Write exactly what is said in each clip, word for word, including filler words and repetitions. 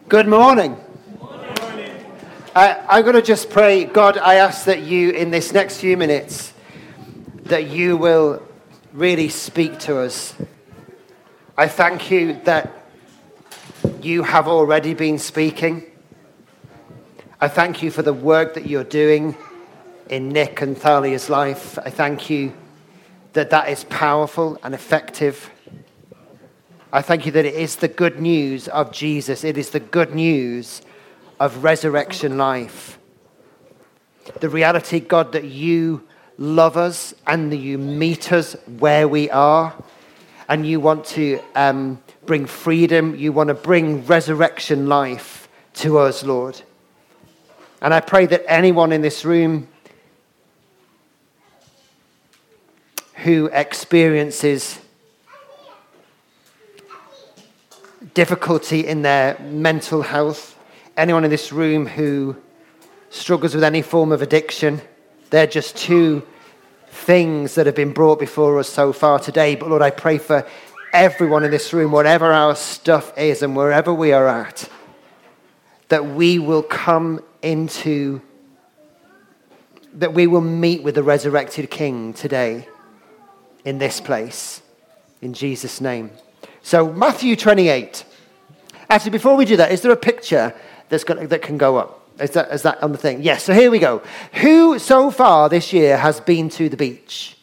Good morning. Good morning. Uh, I'm going to just pray, God, I ask that you, in this next few minutes, that you will really speak to us. I thank you that you have already been speaking. I thank you for the work that you're doing in Nick and Thalia's life. I thank you that that is powerful and effective. I thank you that it is the good news of Jesus. It is the good news of resurrection life. The reality, God, that you love us and that you meet us where we are. And you want to um, bring freedom. You want to bring resurrection life to us, Lord. And I pray that anyone in this room who experiences difficulty in their mental health, anyone in this room who struggles with any form of addiction, they're just two things that have been brought before us so far today. But Lord, I pray for everyone in this room, whatever our stuff is and wherever we are at, that we will come into, that we will meet with the resurrected King today in this place, in Jesus' name. So Matthew twenty-eight. Actually, before we do that, is there a picture that's got, that can go up? Is that, is that on the thing? Yes, so here we go. Who so far this year has been to the beach?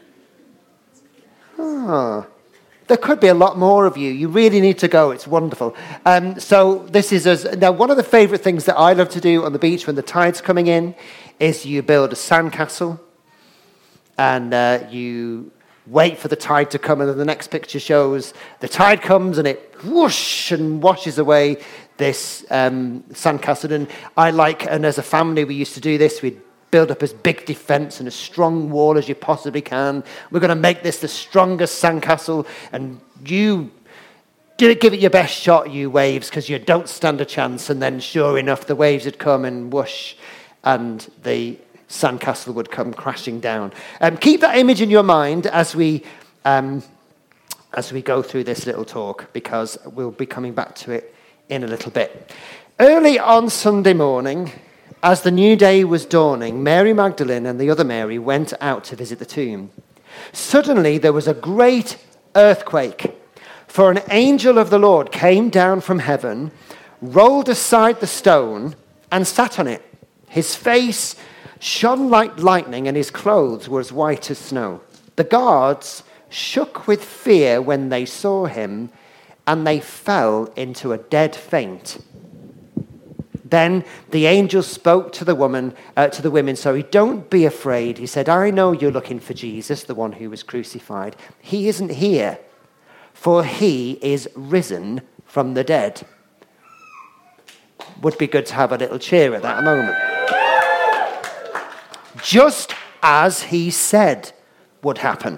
Ah, there could be a lot more of you. You really need to go. It's wonderful. Um, so this is, as, now one of the favourite things that I love to do on the beach when the tide's coming in is you build a sandcastle and uh, you wait for the tide to come, and then the next picture shows the tide comes and it whoosh and washes away this um, sandcastle. And I like, and as a family we used to do this, we'd build up as big defence and as strong wall as you possibly can. We're going to make this the strongest sandcastle, and you do give it your best shot, you waves, because you don't stand a chance. And then sure enough, the waves would come and whoosh, and the sandcastle would come crashing down. Um, keep that image in your mind as we um, as we go through this little talk, because we'll be coming back to it in a little bit. Early on Sunday morning, as the new day was dawning, Mary Magdalene and the other Mary went out to visit the tomb. Suddenly there was a great earthquake, for an angel of the Lord came down from heaven, rolled aside the stone, and sat on it. His face shone like lightning, and his clothes were as white as snow. The guards shook with fear when they saw him, and they fell into a dead faint. Then the angel spoke to the woman, uh, to the women, sorry, "Don't be afraid." He said, "I know you're looking for Jesus, the one who was crucified. He isn't here, for he is risen from the dead." Would be good to have a little cheer at that moment. Just as he said would happen.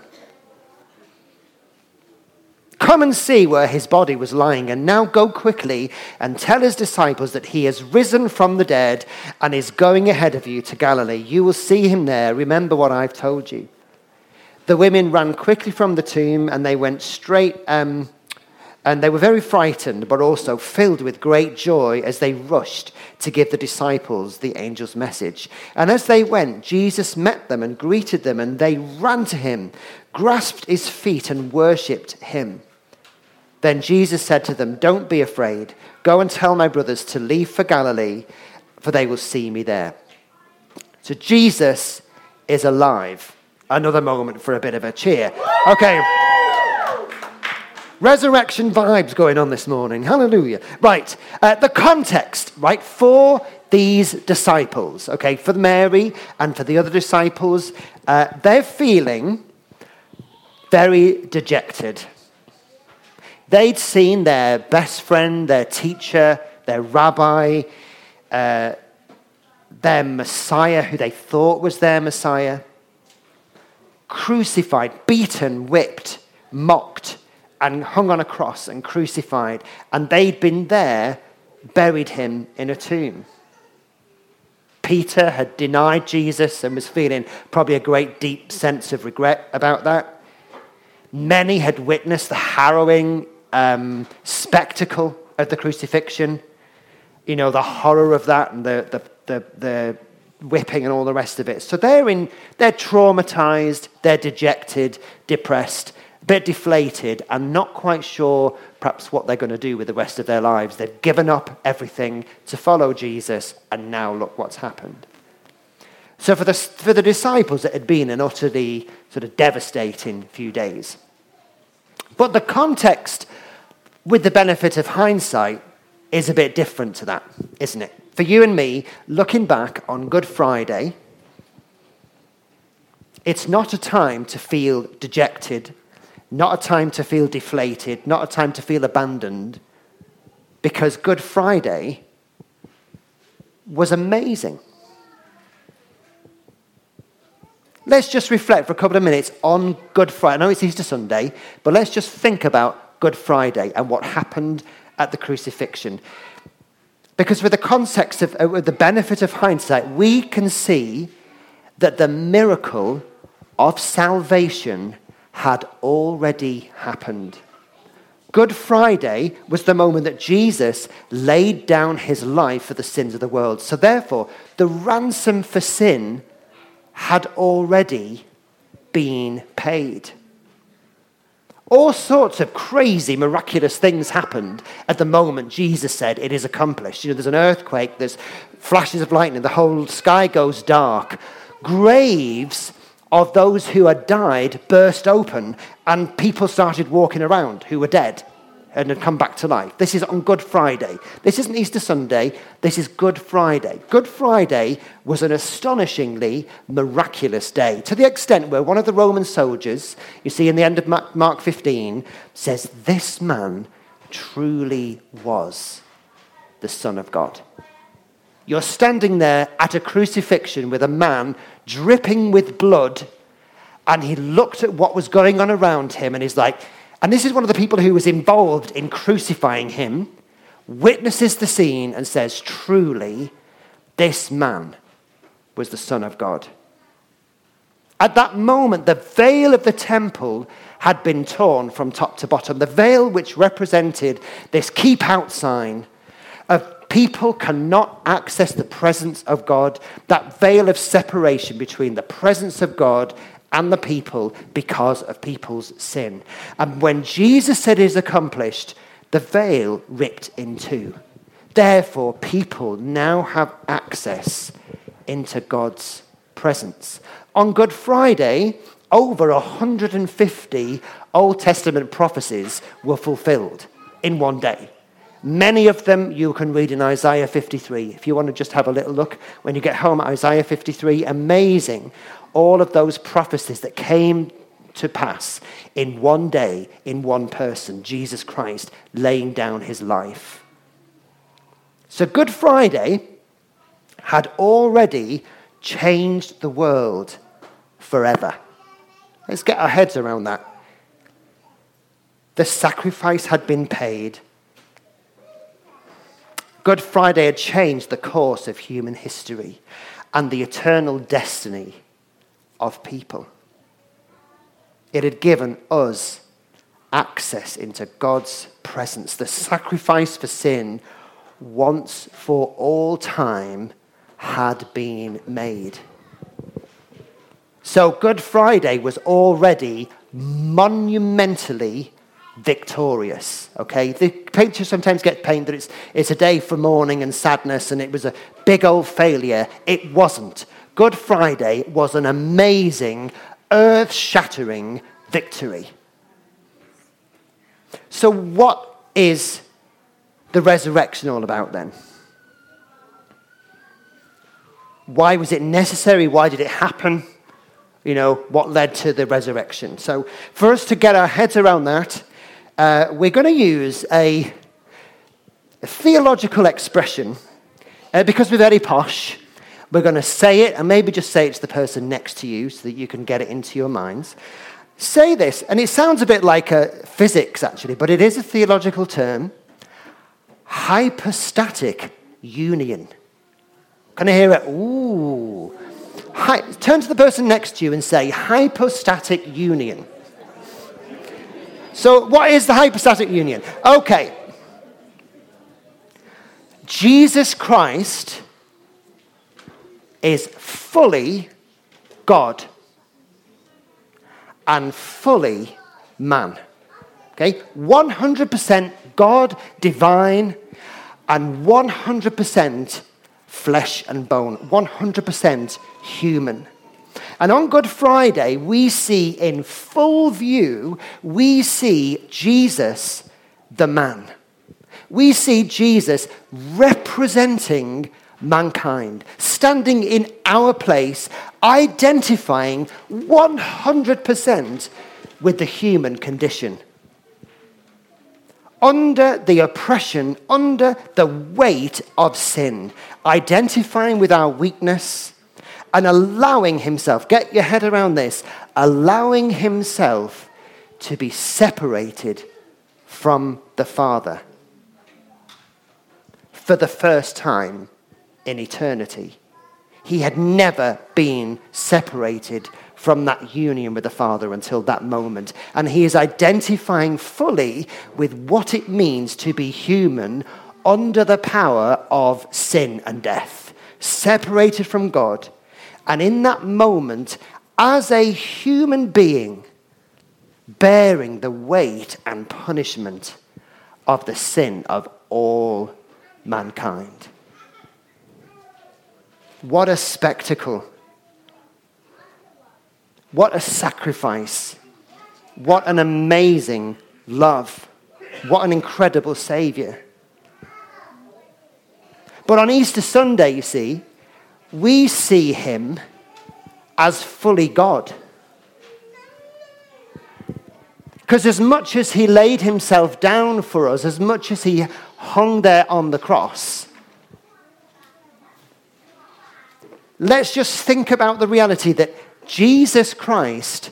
Come and see where his body was lying, and now go quickly and tell his disciples that he has risen from the dead and is going ahead of you to Galilee. You will see him there. Remember what I've told you. The women ran quickly from the tomb, and they went straight, um, and they were very frightened, but also filled with great joy as they rushed to give the disciples the angel's message. And as they went, Jesus met them and greeted them, and they ran to him, grasped his feet, and worshipped him. Then Jesus said to them, "Don't be afraid. Go and tell my brothers to leave for Galilee, for they will see me there." So Jesus is alive. Another moment for a bit of a cheer. Okay. Resurrection vibes going on this morning. Hallelujah. Right. Uh, the context, right, for these disciples, okay, for Mary and for the other disciples, uh, they're feeling very dejected. They'd seen their best friend, their teacher, their rabbi, uh, their Messiah, who they thought was their Messiah, crucified, beaten, whipped, mocked, and hung on a cross and crucified. And they'd been there, buried him in a tomb. Peter had denied Jesus and was feeling probably a great deep sense of regret about that. Many had witnessed the harrowing um, spectacle of the crucifixion. you know, the horror of that and the, the, the, the whipping and all the rest of it. So they're in, they're traumatized, they're dejected, depressed, a bit deflated, and not quite sure perhaps what they're going to do with the rest of their lives. They've given up everything to follow Jesus, and now look what's happened. So for the, for the disciples, it had been an utterly sort of devastating few days. But the context, with the benefit of hindsight, is a bit different to that, isn't it? For you and me, looking back on Good Friday, it's not a time to feel dejected, not a time to feel deflated, not a time to feel abandoned, because Good Friday was amazing. Let's just reflect for a couple of minutes on Good Friday. I know it's Easter Sunday, but let's just think about Good Friday and what happened at the crucifixion. Because with the context of, uh, with the benefit of hindsight, we can see that the miracle of salvation had already happened. Good Friday was the moment that Jesus laid down his life for the sins of the world. So therefore, the ransom for sin had already been paid. All sorts of crazy, miraculous things happened at the moment Jesus said, it is accomplished. You know, there's an earthquake, there's flashes of lightning, the whole sky goes dark. Graves of those who had died burst open, and people started walking around who were dead and had come back to life. This is on Good Friday. This isn't Easter Sunday. This is Good Friday. Good Friday was an astonishingly miraculous day, to the extent where one of the Roman soldiers, you see in the end of Mark fifteen, says, this man truly was the Son of God. You're standing there at a crucifixion with a man dripping with blood, and he looked at what was going on around him, and he's like, and this is one of the people who was involved in crucifying him, witnesses the scene and says, truly, this man was the Son of God. At that moment, the veil of the temple had been torn from top to bottom. The veil which represented this keep out sign of people cannot access the presence of God, that veil of separation between the presence of God and the people because of people's sin. And when Jesus said it is accomplished, the veil ripped in two. Therefore, people now have access into God's presence. On Good Friday, over one hundred fifty Old Testament prophecies were fulfilled in one day. Many of them you can read in Isaiah fifty-three. If you want to just have a little look when you get home at Isaiah fifty-three, amazing. All of those prophecies that came to pass in one day, in one person, Jesus Christ laying down his life. So Good Friday had already changed the world forever. Let's get our heads around that. The sacrifice had been paid. Good Friday had changed the course of human history and the eternal destiny of people. It had given us access into God's presence. The sacrifice for sin, once for all time, had been made. So Good Friday was already monumentally victorious, okay? The picture sometimes gets painted that it's, it's a day for mourning and sadness and it was a big old failure. It wasn't. Good Friday was an amazing, earth-shattering victory. So what is the resurrection all about then? Why was it necessary? Why did it happen? You know, what led to the resurrection? So for us to get our heads around that, uh, we're going to use a, a theological expression. Uh, because we're very posh, we're going to say it, and maybe just say it to the person next to you so that you can get it into your minds. Say this, and it sounds a bit like a physics, actually, but it is a theological term. Hypostatic union. Can I hear it? Ooh. Hi, turn to the person next to you and say, hypostatic union. So what is the hypostatic union? Okay. Jesus Christ is fully God and fully man. Okay? one hundred percent God, divine, and one hundred percent flesh and bone. one hundred percent human. And on Good Friday, we see in full view, we see Jesus, the man. We see Jesus representing mankind, standing in our place, identifying one hundred percent with the human condition. Under the oppression, under the weight of sin, identifying with our weakness and allowing himself, get your head around this, allowing himself to be separated from the Father for the first time in eternity. He had never been separated from that union with the Father until that moment. And he is identifying fully with what it means to be human under the power of sin and death, separated from God. And in that moment, as a human being, bearing the weight and punishment of the sin of all mankind. What a spectacle. What a sacrifice. What an amazing love. What an incredible Savior. But on Easter Sunday, you see, we see him as fully God. Because as much as he laid himself down for us, as much as he hung there on the cross, let's just think about the reality that Jesus Christ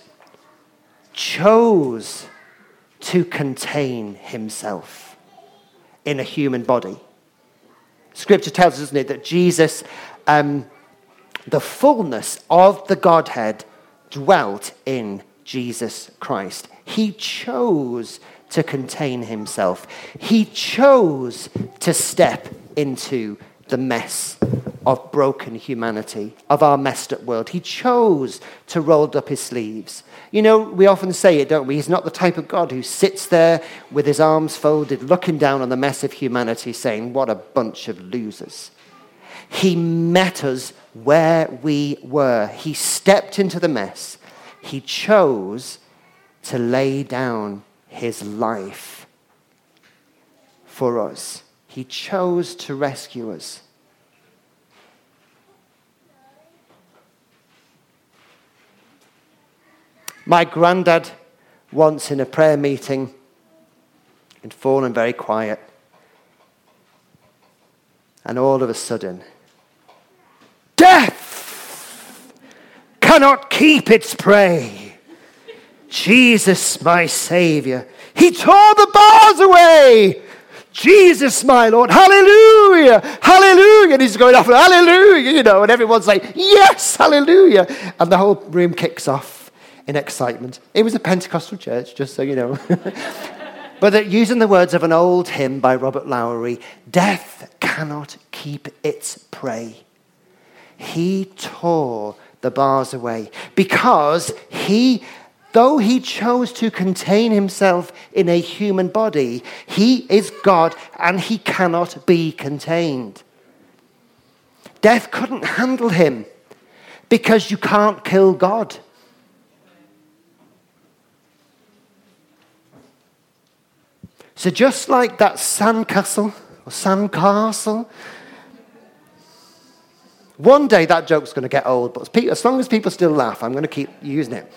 chose to contain himself in a human body. Scripture tells us, doesn't it, that Jesus, um, the fullness of the Godhead dwelt in Jesus Christ. He chose to contain himself. He chose to step into the mess of broken humanity, of our messed up world. He chose to roll up his sleeves. You know, we often say it, don't we? He's not the type of God who sits there with his arms folded, looking down on the mess of humanity, saying, what a bunch of losers. He met us where we were. He stepped into the mess. He chose to lay down his life for us. He chose to rescue us. My granddad, once in a prayer meeting, had fallen very quiet. And all of a sudden, death cannot keep its prey. Jesus, my Savior, he tore the bars away. Jesus, my Lord, hallelujah, hallelujah. And he's going off, hallelujah, you know, and everyone's like, yes, hallelujah. And the whole room kicks off in excitement. It was a Pentecostal church, just so you know. But that, using the words of an old hymn by Robert Lowry, death cannot keep its prey. He tore the bars away because he, though he chose to contain himself in a human body, he is God and he cannot be contained. Death couldn't handle him because you can't kill God. So just like that sandcastle, or sandcastle, one day that joke's going to get old, but as long as people still laugh, I'm going to keep using it.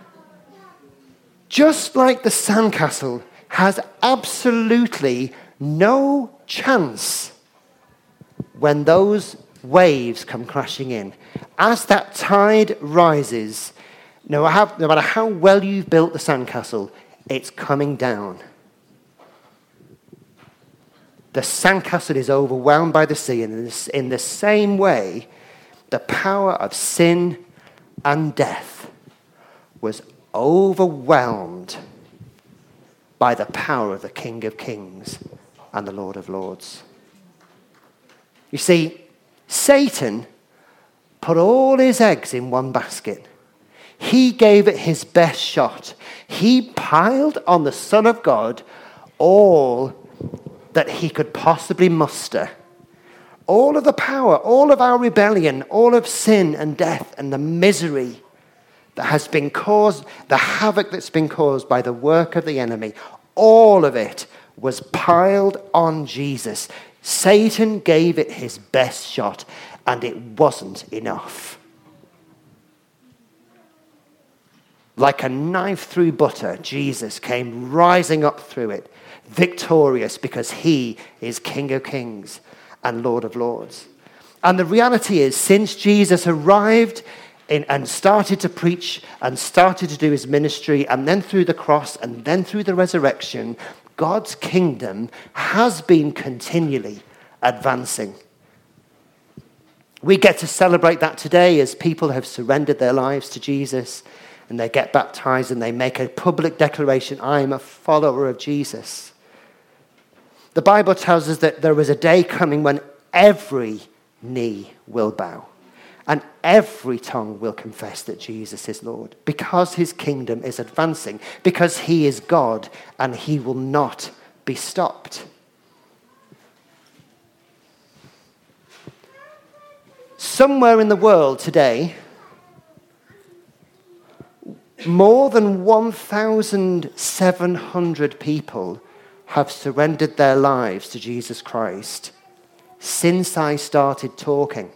Just like the sandcastle has absolutely no chance when those waves come crashing in. As that tide rises, no matter how well you've built the sandcastle, it's coming down. The sandcastle is overwhelmed by the sea, and in the same way, the power of sin and death was overwhelmed by the power of the King of Kings and the Lord of Lords. You see, Satan put all his eggs in one basket. He gave it his best shot. He piled on the Son of God all that he could possibly muster. All of the power, all of our rebellion, all of sin and death and the misery that has been caused, the havoc that's been caused by the work of the enemy, all of it was piled on Jesus. Satan gave it his best shot, and it wasn't enough. Like a knife through butter, Jesus came rising up through it, victorious, because he is King of Kings and Lord of Lords. And the reality is, since Jesus arrived in, and started to preach and started to do his ministry, and then through the cross and then through the resurrection, God's kingdom has been continually advancing. We get to celebrate that today as people have surrendered their lives to Jesus and they get baptized and they make a public declaration, I'm a follower of Jesus. The Bible tells us that there is a day coming when every knee will bow and every tongue will confess that Jesus is Lord, because his kingdom is advancing, because he is God and he will not be stopped. Somewhere in the world today, more than one thousand seven hundred people have surrendered their lives to Jesus Christ since I started talking.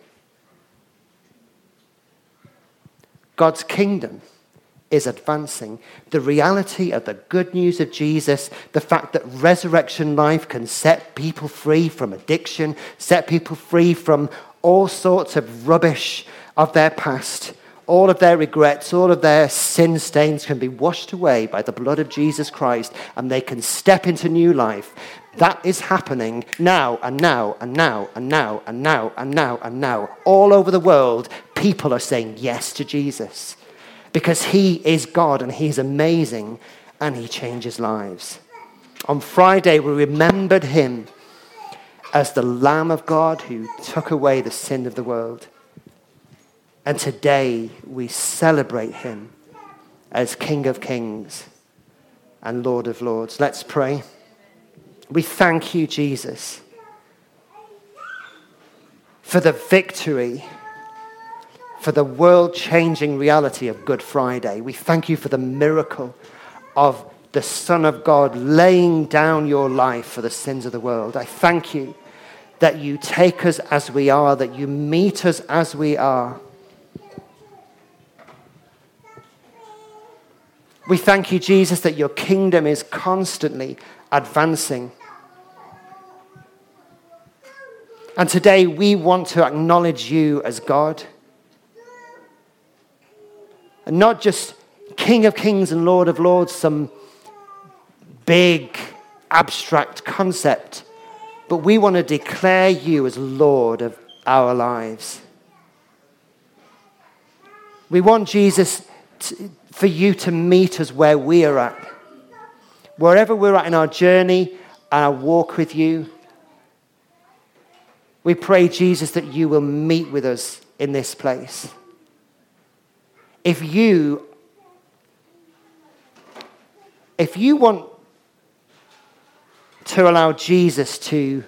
God's kingdom is advancing. The reality of the good news of Jesus, the fact that resurrection life can set people free from addiction, set people free from all sorts of rubbish of their past, all of their regrets, all of their sin stains can be washed away by the blood of Jesus Christ, and they can step into new life. That is happening now and now and now and now and now and now and now. All over the world, people are saying yes to Jesus because he is God and he's amazing and he changes lives. On Friday, we remembered him as the Lamb of God who took away the sin of the world. And today we celebrate him as King of Kings and Lord of Lords. Let's pray. We thank you, Jesus, for the victory, for the world-changing reality of Good Friday. We thank you for the miracle of the Son of God laying down your life for the sins of the world. I thank you that you take us as we are, that you meet us as we are. We thank you, Jesus, that your kingdom is constantly advancing. And today we want to acknowledge you as God. And not just King of Kings and Lord of Lords, some big abstract concept, but we want to declare you as Lord of our lives. We want Jesus to, for you to meet us where we are at. Wherever we're at in our journey and our walk with you, we pray, Jesus, that you will meet with us in this place. If you, if you want to allow Jesus to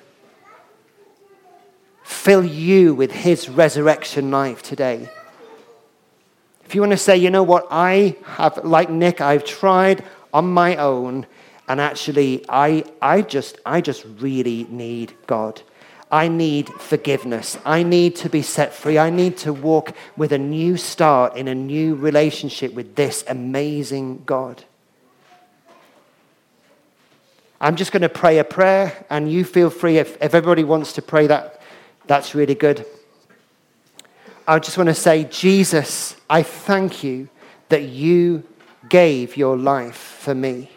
fill you with his resurrection life today, if you want to say, you know what, I have, like Nick, I've tried on my own, and actually, I, I just, I just really need God. I need forgiveness. I need to be set free. I need to walk with a new start in a new relationship with this amazing God. I'm just going to pray a prayer, and you feel free. If, if everybody wants to pray that, that's really good. I just want to say, Jesus, I thank you that you gave your life for me.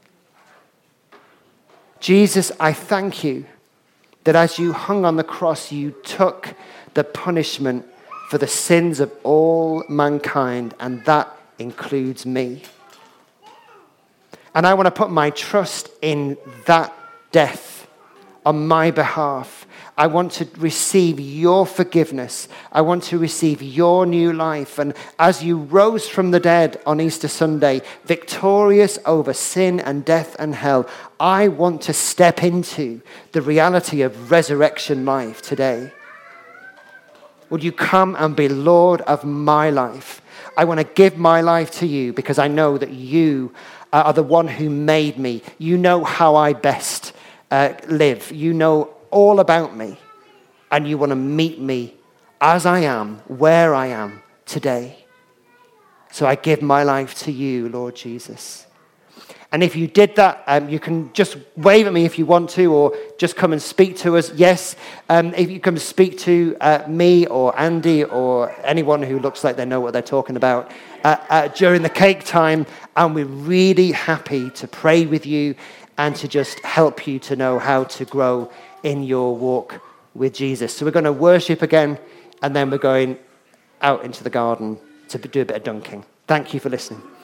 Jesus, I thank you that as you hung on the cross, you took the punishment for the sins of all mankind, and that includes me. And I want to put my trust in that death on my behalf. I want to receive your forgiveness. I want to receive your new life. And as you rose from the dead on Easter Sunday, victorious over sin and death and hell, I want to step into the reality of resurrection life today. Would you come and be Lord of my life? I want to give my life to you because I know that you are the one who made me. You know how I best uh, live. You know all about me. And you want to meet me as I am, where I am today. So I give my life to you, Lord Jesus. And if you did that, um, you can just wave at me if you want to, or just come and speak to us. Yes, um, if you come speak to uh, me or Andy or anyone who looks like they know what they're talking about uh, uh, during the cake time, and we're really happy to pray with you and to just help you to know how to grow in your walk with Jesus. So we're going to worship again, and then we're going out into the garden to do a bit of dunking. Thank you for listening.